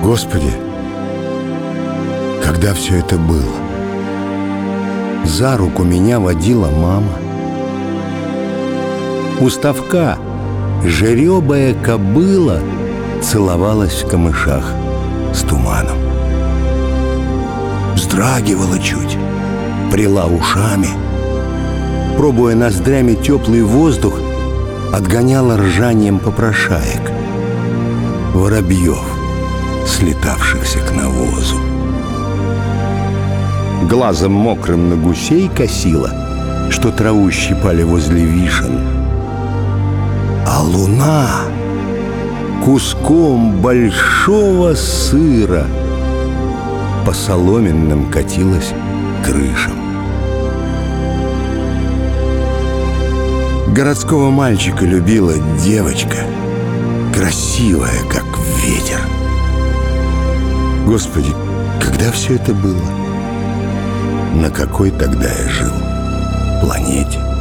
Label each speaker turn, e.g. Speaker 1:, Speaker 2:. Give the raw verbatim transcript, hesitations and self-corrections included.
Speaker 1: Господи, когда все это было? За руку меня водила мама. У ставка жеребая кобыла целовалась в камышах с туманом. Вздрагивала чуть, прила ушами, пробуя ноздрями теплый воздух, отгоняла ржанием попрошаек, воробьев, слетавшихся к навозу. Глазом мокрым на гусей косила, что траву щипали возле вишен. А луна куском большого сыра по соломенным катилась крышам. Городского мальчика любила девочка, красивая, как ветер. Господи, когда все это было? На какой тогда я жил планете?